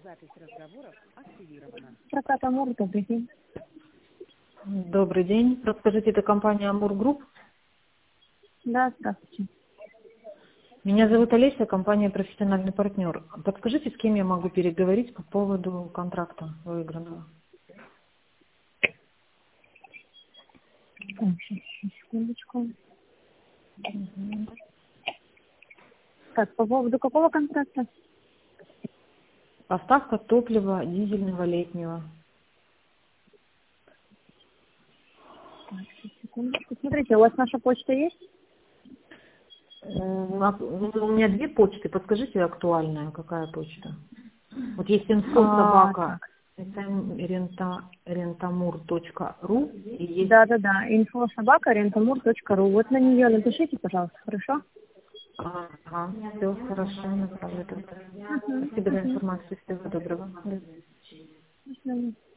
Прокат Амур, добрый день. Добрый день. Расскажите, это компания Амур Групп? Да, здравствуйте. Меня зовут Олеся, компания «Профессиональный партнер». Подскажите, с кем я могу переговорить по поводу контракта выигранного? Так, сейчас, секундочку. Так, по поводу какого контракта? Поставка топлива дизельного летнего. Так, сейчас, секундочку. Смотрите, у вас наша почта есть? У меня две почты. Подскажите, актуальная, какая почта? Вот есть инфо-собака rentamur.ru и есть... Да. info@rentamur.ru. Вот на нее напишите, пожалуйста, хорошо? Ага, все хорошо, направлю. Спасибо за информацию. Всего доброго. До свидания.